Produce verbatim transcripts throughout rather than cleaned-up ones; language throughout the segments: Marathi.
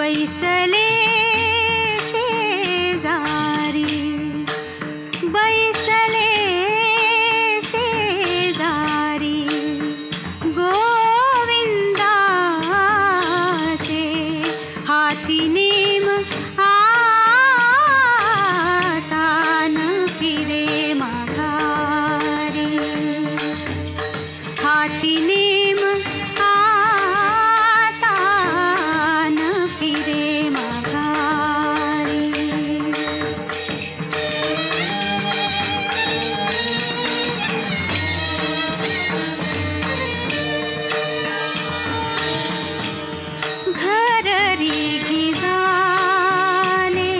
बैसले शेजारी, बैसले शेजारी गोविंदाचे हाची नेम आता न फिरे माघारी, हाची नेम आता न फिरे माघारी. घररी घिजाले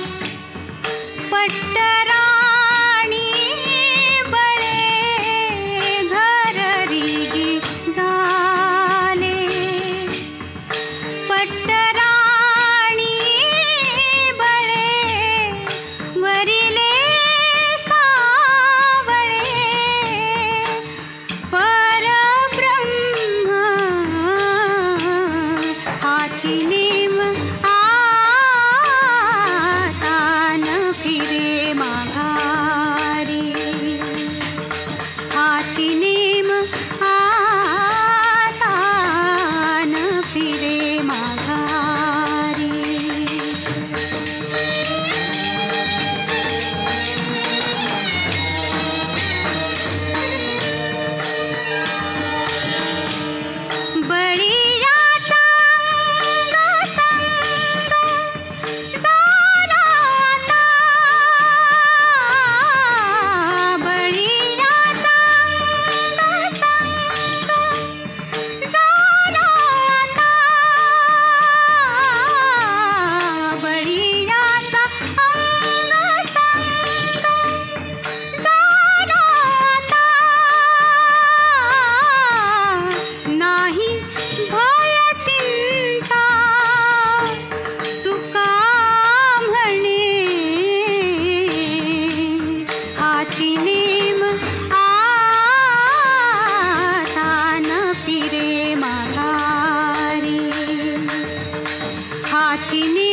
पट्टराणी बळे, घररी घिजाले पट्टराणी बळे, वरिले सावळे परब्रह्म हाची नेम आता न फिरे माघारी, हाची नेम आता न फिरे माघारी. बळीयाचा अंग संग झाला आता, बळीयाचा अंग संग झाला आता, बळीयाचा अंग संग झाला आता. नाही भय चिंता तुका म्हणे, हाची नेम आता न फिरे माघारी, हाची नेम